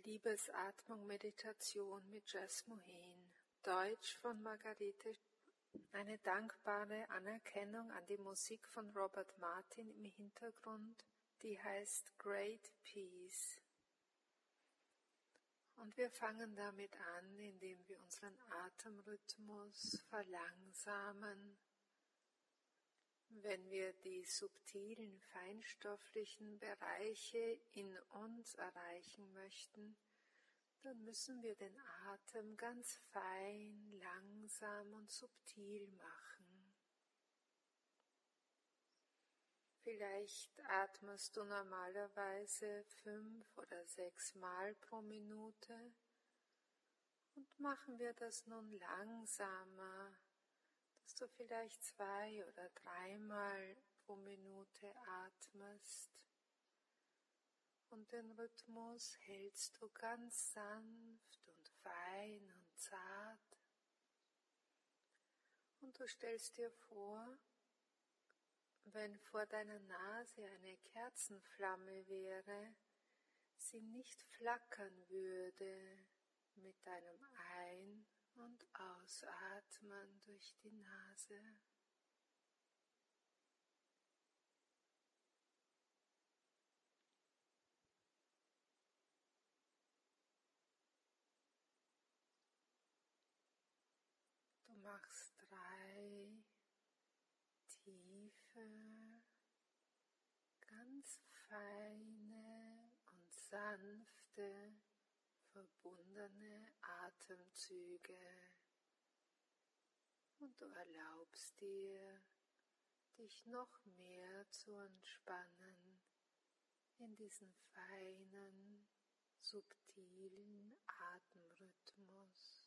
Liebesatmung Meditation mit Jess Mohin. Deutsch von Margarete. Eine dankbare Anerkennung an die Musik von Robert Martin im Hintergrund, die heißt Great Peace. Und wir fangen damit an, indem wir unseren Atemrhythmus verlangsamen. Wenn wir die subtilen, feinstofflichen Bereiche in uns erreichen möchten, dann müssen wir den Atem ganz fein, langsam und subtil machen. Vielleicht atmest du normalerweise 5 oder 6 Mal pro Minute und machen wir das nun langsamer, dass du vielleicht 2 oder 3 Mal pro Minute atmest. Und den Rhythmus hältst du ganz sanft und fein und zart. Und du stellst dir vor, wenn vor deiner Nase eine Kerzenflamme wäre, sie nicht flackern würde mit deinem Ein- und Ausatmen durch die Nase. Du machst 3 tiefe, ganz feine und sanfte, verbundene Atemzüge. Und du erlaubst dir, dich noch mehr zu entspannen in diesen feinen, subtilen Atemrhythmus.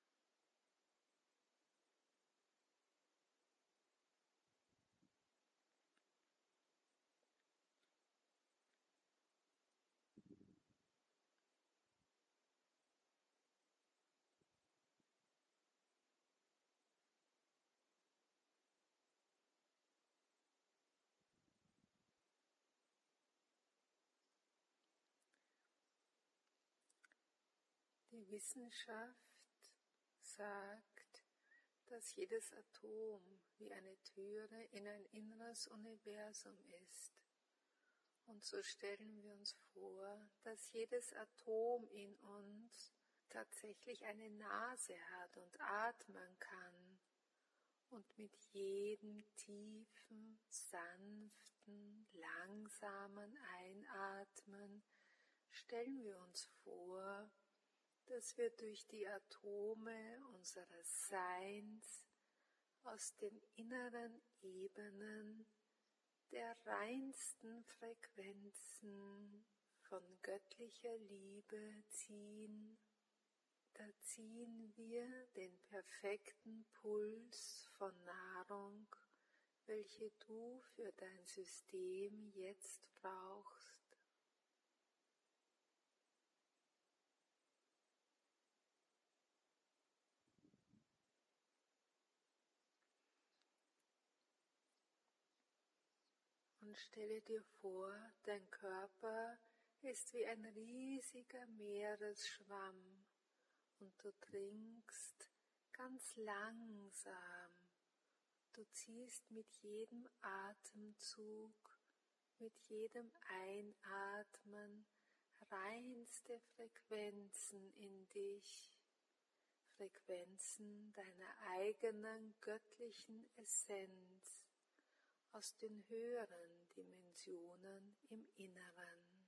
Die Wissenschaft sagt, dass jedes Atom wie eine Türe in ein inneres Universum ist. Und so stellen wir uns vor, dass jedes Atom in uns tatsächlich eine Nase hat und atmen kann. Und mit jedem tiefen, sanften, langsamen Einatmen stellen wir uns vor, dass wir durch die Atome unseres Seins aus den inneren Ebenen der reinsten Frequenzen von göttlicher Liebe ziehen. Da ziehen wir den perfekten Puls von Nahrung, welche du für dein System jetzt brauchst. Und stelle dir vor, dein Körper ist wie ein riesiger Meeresschwamm und du trinkst ganz langsam. Du ziehst mit jedem Atemzug, mit jedem Einatmen reinste Frequenzen in dich, Frequenzen deiner eigenen göttlichen Essenz aus den höheren Dimensionen im Inneren.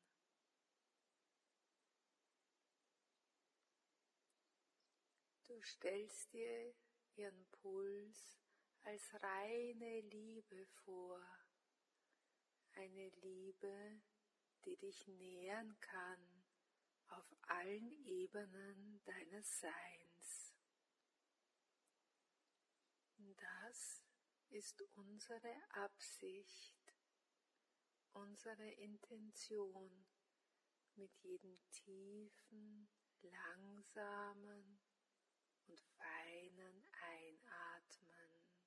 Du stellst dir ihren Puls als reine Liebe vor, eine Liebe, die dich nähern kann auf allen Ebenen deines Seins. Das ist unsere Absicht, unsere Intention mit jedem tiefen, langsamen und feinen Einatmen.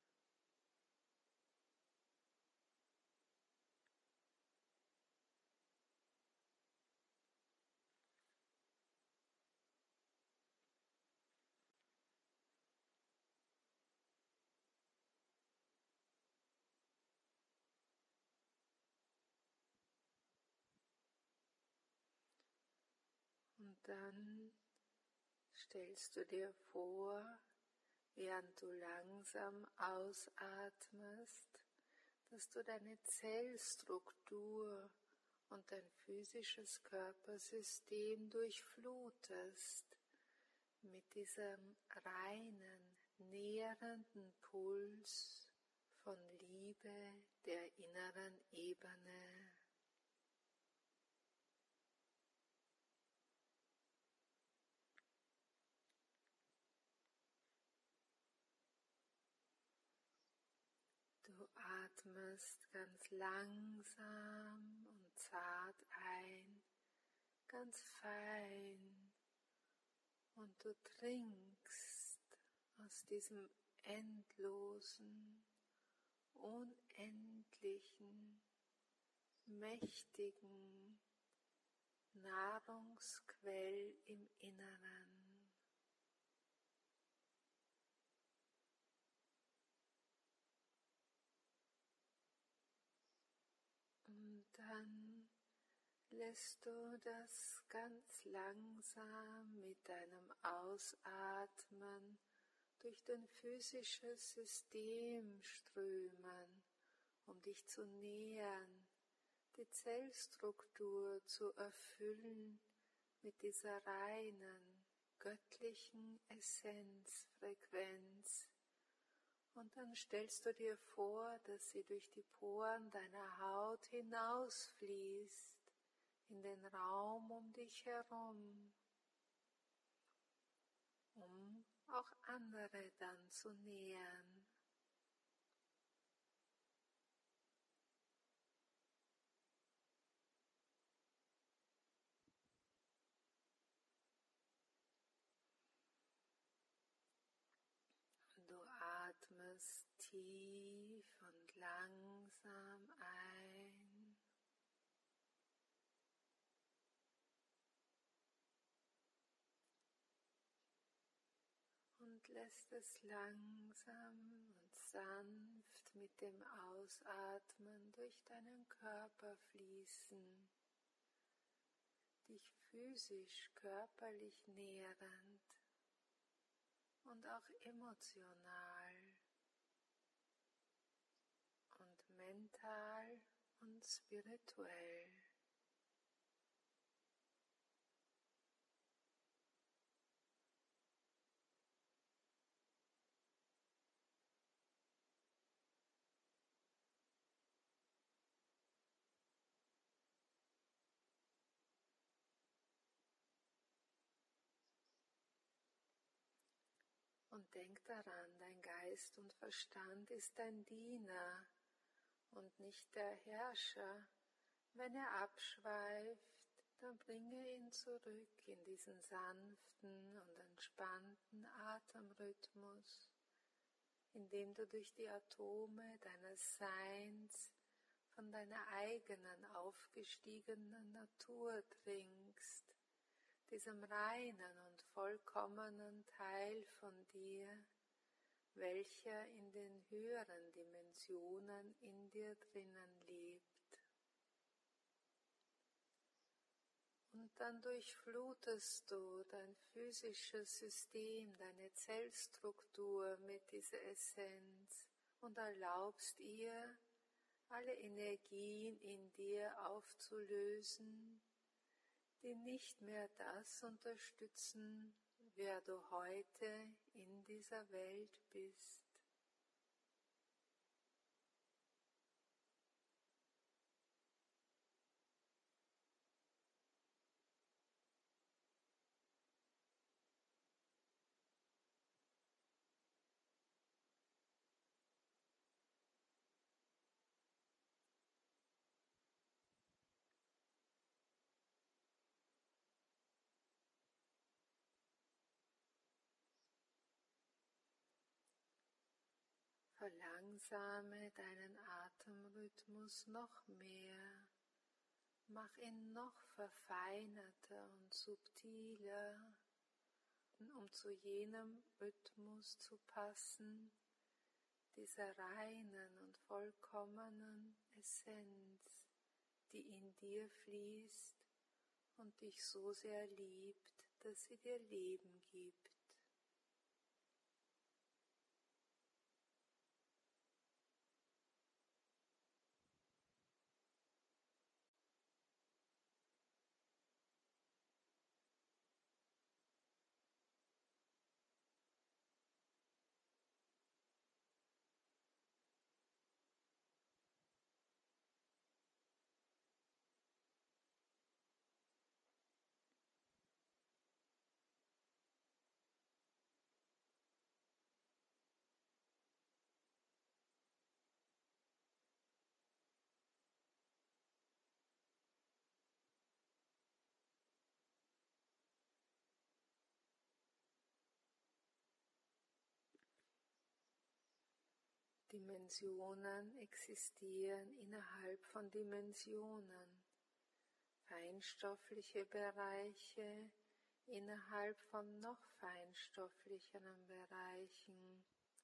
dann stellst du dir vor, während du langsam ausatmest, dass du deine Zellstruktur und dein physisches Körpersystem durchflutest mit diesem reinen, nährenden Puls von Liebe der inneren Ebene. Du atmest ganz langsam und zart ein, ganz fein, und du trinkst aus diesem endlosen, unendlichen, mächtigen Nahrungsquell im Inneren. Und dann lässt du das ganz langsam mit deinem Ausatmen durch dein physisches System strömen, um dich zu nähern, die Zellstruktur zu erfüllen mit dieser reinen, göttlichen Essenzfrequenz. Und dann stellst du dir vor, dass sie durch die Poren deiner Haut hinausfließt in den Raum um dich herum, um auch andere dann zu nähern. Du atmest tief und langsam ein und lässt es langsam und sanft mit dem Ausatmen durch deinen Körper fließen, dich physisch, körperlich nährend und auch emotional und mental und spirituell. Und denk daran, dein Geist und Verstand ist dein Diener und nicht der Herrscher. Wenn er abschweift, dann bringe ihn zurück in diesen sanften und entspannten Atemrhythmus, indem du durch die Atome deines Seins von deiner eigenen aufgestiegenen Natur trinkst, diesem reinen und vollkommenen Teil von dir, welcher in den höheren Dimensionen in dir drinnen lebt. Und dann durchflutest du dein physisches System, deine Zellstruktur mit dieser Essenz und erlaubst ihr, alle Energien in dir aufzulösen, die nicht mehr das unterstützen, wer du heute in dieser Welt bist. Verlangsame deinen Atemrhythmus noch mehr, mach ihn noch verfeinerter und subtiler, um zu jenem Rhythmus zu passen, dieser reinen und vollkommenen Essenz, die in dir fließt und dich so sehr liebt, dass sie dir Leben gibt. Dimensionen existieren innerhalb von Dimensionen, feinstoffliche Bereiche innerhalb von noch feinstofflicheren Bereichen.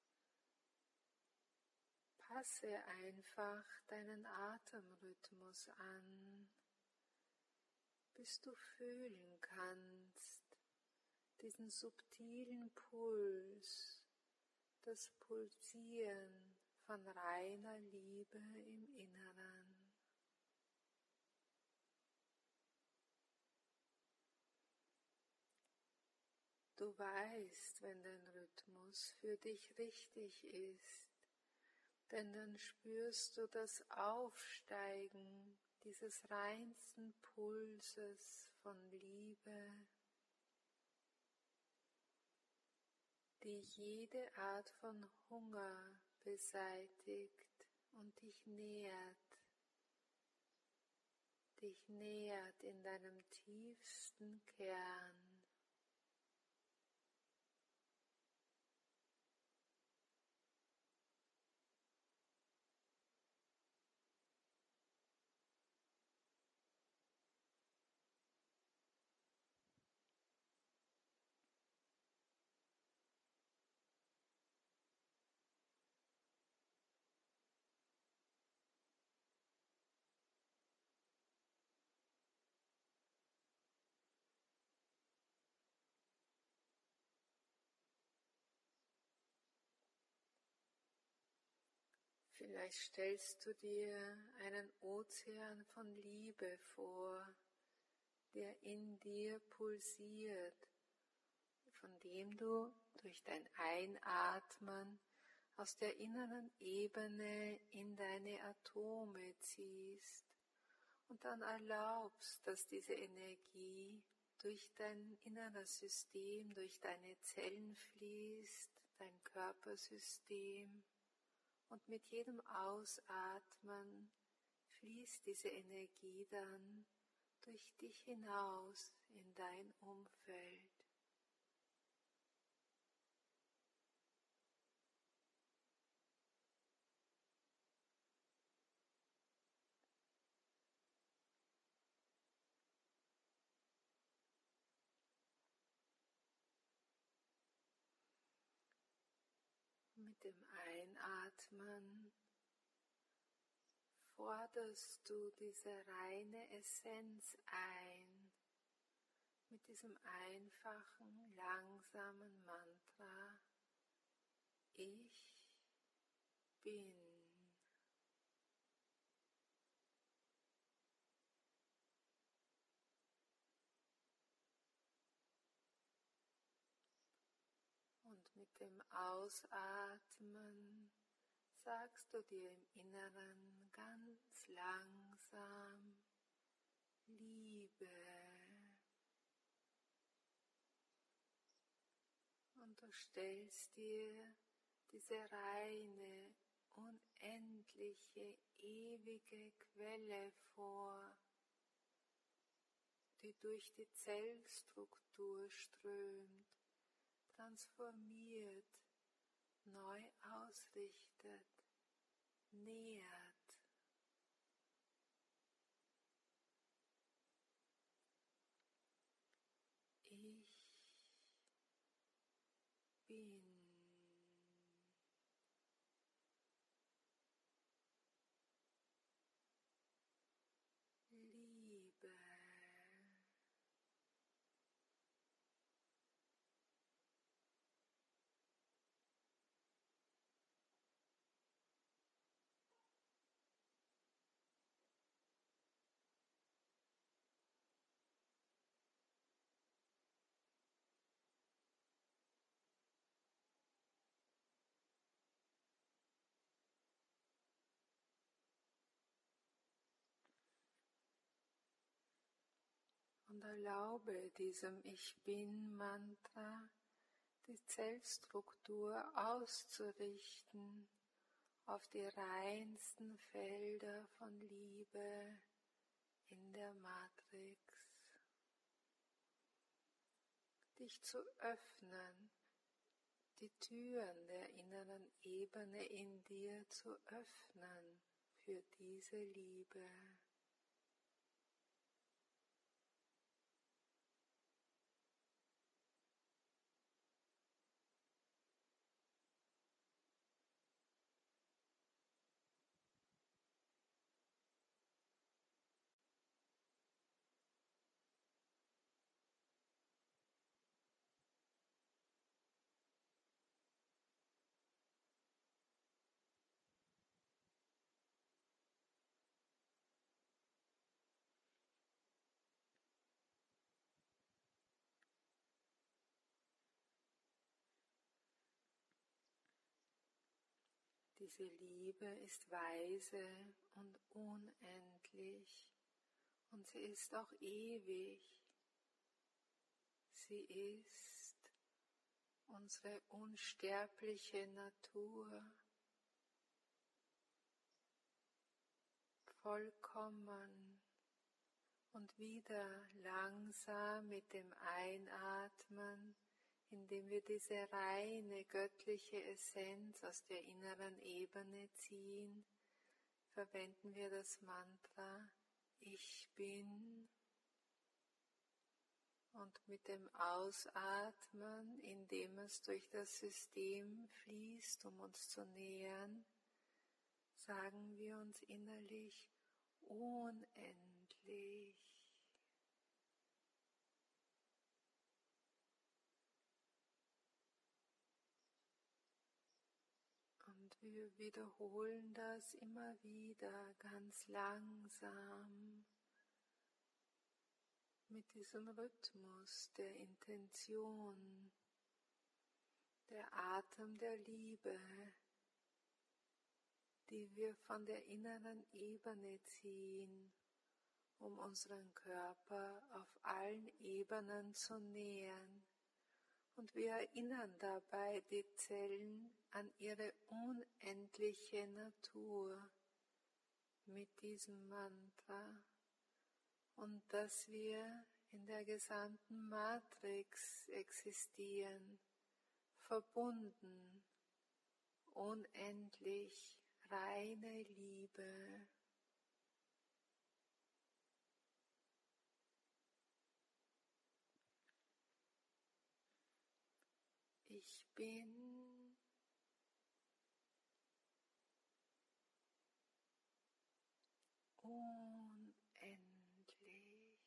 Passe einfach deinen Atemrhythmus an, bis du fühlen kannst, diesen subtilen Puls, das Pulsieren von reiner Liebe im Inneren. Du weißt, wenn dein Rhythmus für dich richtig ist, denn dann spürst du das Aufsteigen dieses reinsten Pulses von Liebe, die jede Art von Hunger beseitigt und dich nährt in deinem tiefsten Kern. Vielleicht stellst du dir einen Ozean von Liebe vor, der in dir pulsiert, von dem du durch dein Einatmen aus der inneren Ebene in deine Atome ziehst und dann erlaubst, dass diese Energie durch dein inneres System, durch deine Zellen fließt, dein Körpersystem. Und mit jedem Ausatmen fließt diese Energie dann durch dich hinaus in dein Umfeld. Mit dem Einatmen forderst du diese reine Essenz ein, mit diesem einfachen, langsamen Mantra: Ich bin. Und mit dem Ausatmen sagst du dir im Inneren ganz langsam: Liebe. Und du stellst dir diese reine, unendliche, ewige Quelle vor, die durch die Zellstruktur strömt, transformiert, neu ausrichtet, nährt. Ich bin. Liebe. erlaube diesem Ich Bin-Mantra die Zellstruktur auszurichten auf die reinsten Felder von Liebe in der Matrix. Dich zu öffnen, die Türen der inneren Ebene in dir zu öffnen für diese Liebe. Diese Liebe ist weise und unendlich und sie ist auch ewig. Sie ist unsere unsterbliche Natur, vollkommen. Und wieder langsam mit dem Einatmen, indem wir diese reine göttliche Essenz aus der inneren Ebene ziehen, verwenden wir das Mantra Ich Bin. Und mit dem Ausatmen, indem es durch das System fließt, um uns zu nähern, sagen wir uns innerlich unendlich. Und wir wiederholen das immer wieder ganz langsam mit diesem Rhythmus der Intention, der Atem der Liebe, die wir von der inneren Ebene ziehen, um unseren Körper auf allen Ebenen zu nähern. Und wir erinnern dabei die Zellen an ihre unendliche Natur mit diesem Mantra und dass wir in der gesamten Matrix existieren, verbunden, unendlich, reine Liebe. Ich bin unendlich.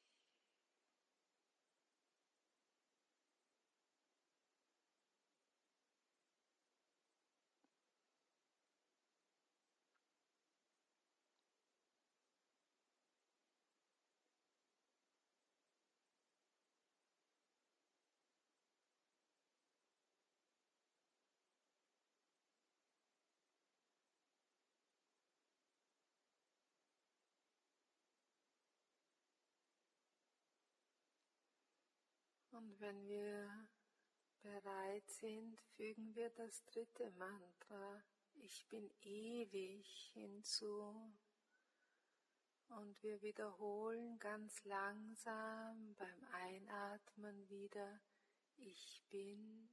Und wenn wir bereit sind, fügen wir das dritte Mantra, Ich bin ewig, hinzu. Und wir wiederholen ganz langsam beim Einatmen wieder, Ich bin.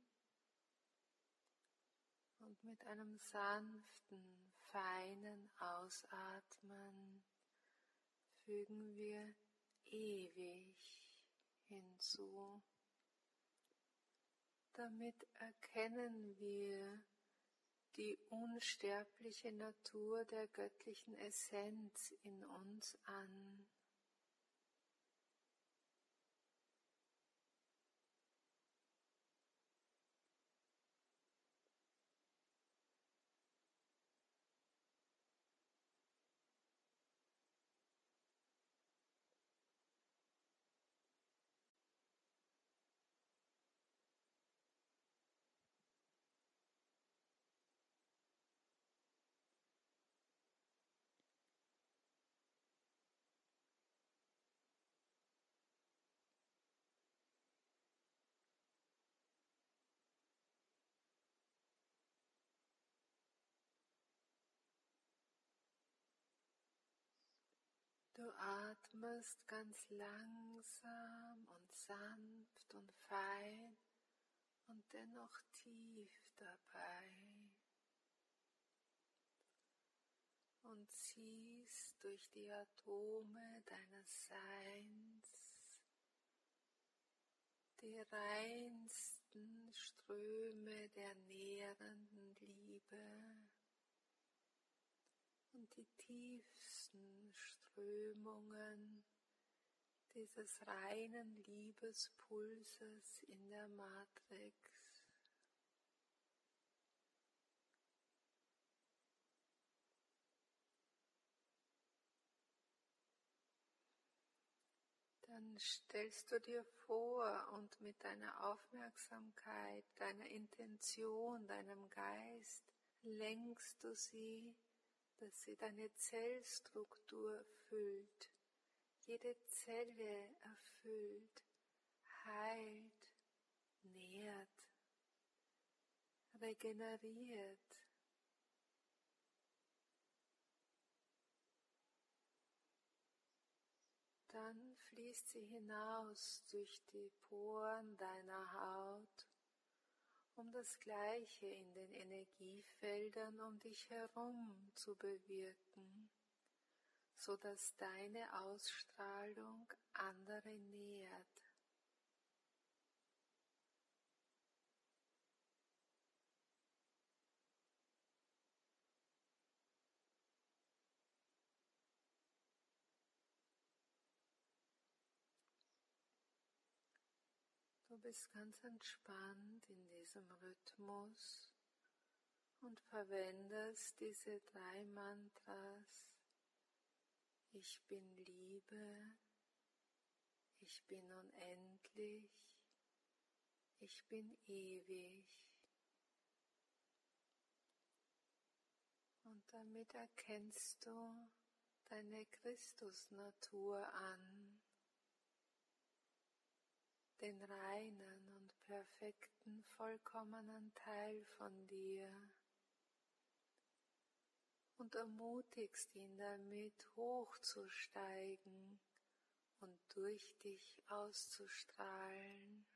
Und mit einem sanften, feinen Ausatmen fügen wir ewig hinzu. Damit erkennen wir die unsterbliche Natur der göttlichen Essenz in uns an. Du atmest ganz langsam und sanft und fein und dennoch tief dabei und ziehst durch die Atome deines Seins die reinsten Ströme der nährenden Liebe und die tiefsten Strömungen dieses reinen Liebespulses in der Matrix. Dann stellst du dir vor und mit deiner Aufmerksamkeit, deiner Intention, deinem Geist lenkst du sie, dass sie deine Zellstruktur füllt, jede Zelle erfüllt, heilt, nährt, regeneriert. Dann fließt sie hinaus durch die Poren deiner Haut, um das Gleiche in den Energiefeldern um dich herum zu bewirken, sodass deine Ausstrahlung andere nährt. Du bist ganz entspannt in diesem Rhythmus und verwendest diese 3 Mantras. Ich bin Liebe, ich bin unendlich, ich bin ewig. Und damit erkennst du deine Christusnatur an, den reinen und perfekten, vollkommenen Teil von dir und ermutigst ihn damit, hochzusteigen und durch dich auszustrahlen.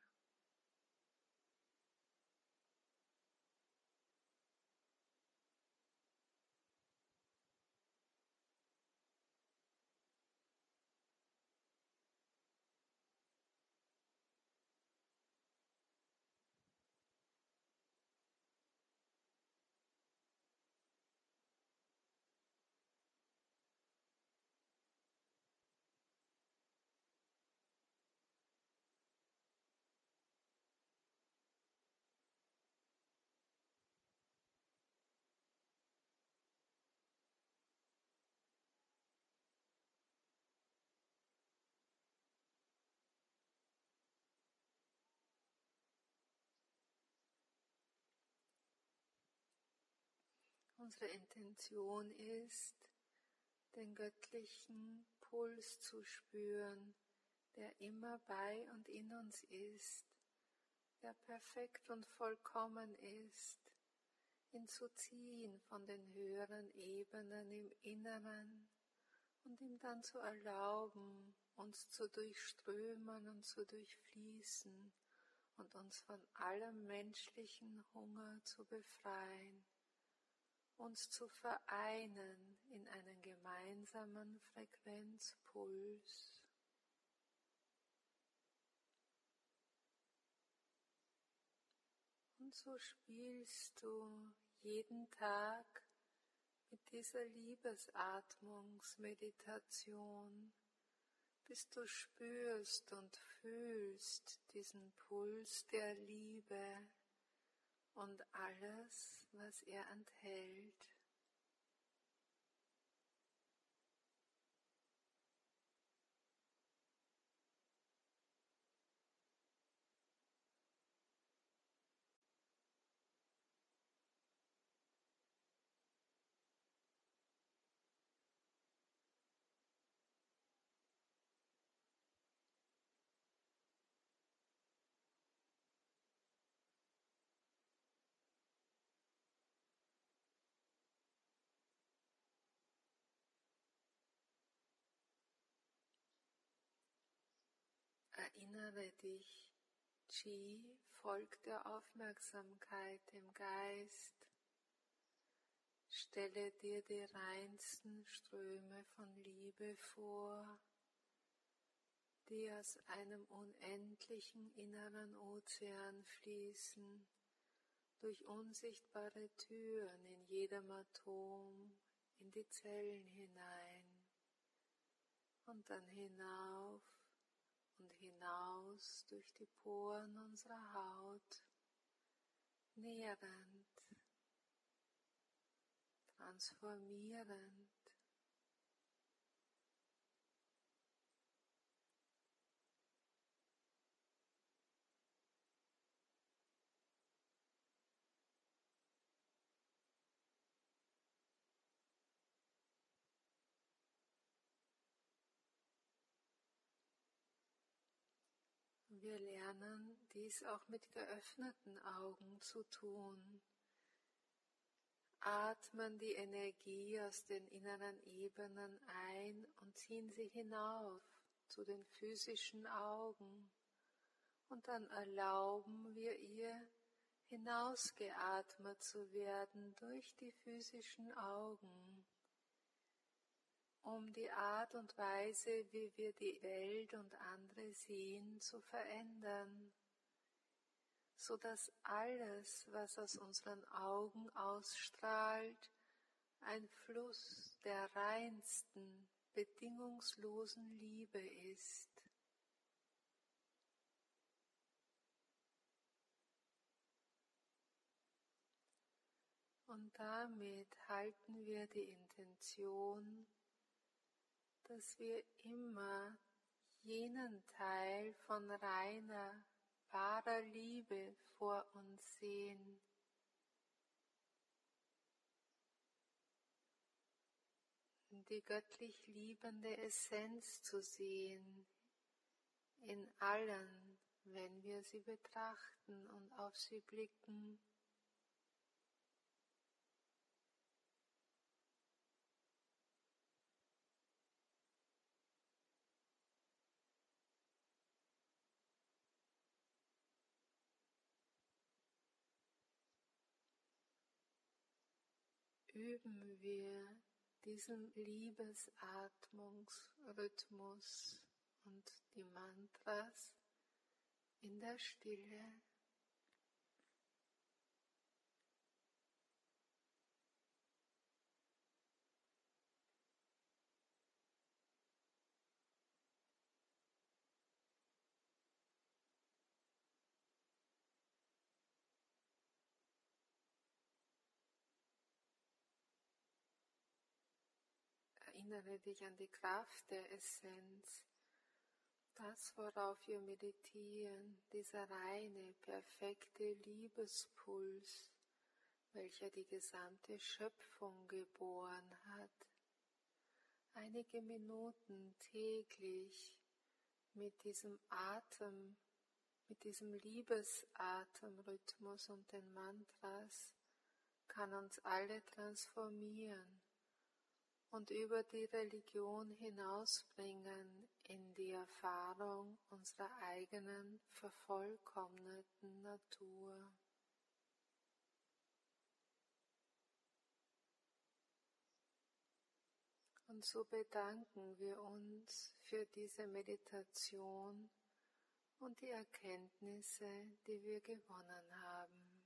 Unsere Intention ist, den göttlichen Puls zu spüren, der immer bei und in uns ist, der perfekt und vollkommen ist, ihn zu ziehen von den höheren Ebenen im Inneren und ihm dann zu erlauben, uns zu durchströmen und zu durchfließen und uns von allem menschlichen Hunger zu befreien, uns zu vereinen in einen gemeinsamen Frequenzpuls. Und so spielst du jeden Tag mit dieser Liebesatmungsmeditation, bis du spürst und fühlst diesen Puls der Liebe und alles, was er enthält. erinnere dich, Qi folgt der Aufmerksamkeit im Geist. Stelle dir die reinsten Ströme von Liebe vor, die aus einem unendlichen inneren Ozean fließen, durch unsichtbare Türen in jedem Atom, in die Zellen hinein und dann hinauf und hinaus durch die Poren unserer Haut, nährend, transformierend. Wir lernen dies auch mit geöffneten Augen zu tun. Atmen die Energie aus den inneren Ebenen ein und ziehen sie hinauf zu den physischen Augen. Und dann erlauben wir ihr, hinausgeatmet zu werden durch die physischen Augen, um die Art und Weise, wie wir die Welt und andere sehen, zu verändern, sodass alles, was aus unseren Augen ausstrahlt, ein Fluss der reinsten, bedingungslosen Liebe ist. Und damit halten wir die Intention, dass wir immer jenen Teil von reiner, wahrer Liebe vor uns sehen, die göttlich liebende Essenz zu sehen in allen, wenn wir sie betrachten und auf sie blicken. Üben wir diesen Liebesatmungsrhythmus und die Mantras in der Stille. Erinnere dich an die Kraft der Essenz, das, worauf wir meditieren, dieser reine, perfekte Liebespuls, welcher die gesamte Schöpfung geboren hat. Einige Minuten täglich mit diesem Atem, mit diesem Liebesatemrhythmus und den Mantras kann uns alle transformieren und über die Religion hinausbringen in die Erfahrung unserer eigenen vervollkommneten Natur. Und so bedanken wir uns für diese Meditation und die Erkenntnisse, die wir gewonnen haben.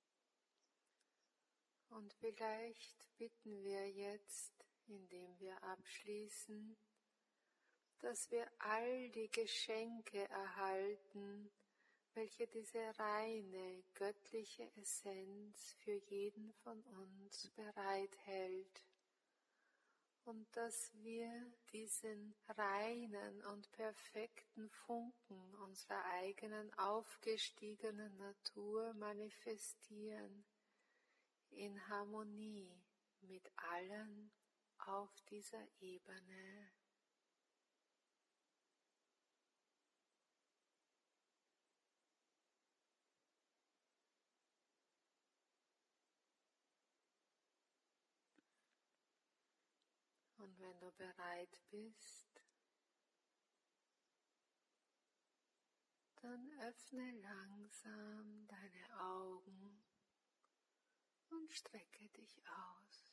Und vielleicht bitten wir jetzt, indem wir abschließen, dass wir all die Geschenke erhalten, welche diese reine, göttliche Essenz für jeden von uns bereithält. Und dass wir diesen reinen und perfekten Funken unserer eigenen aufgestiegenen Natur manifestieren, in Harmonie mit allen auf dieser Ebene. Und wenn du bereit bist, Dann öffne langsam deine Augen und strecke dich aus.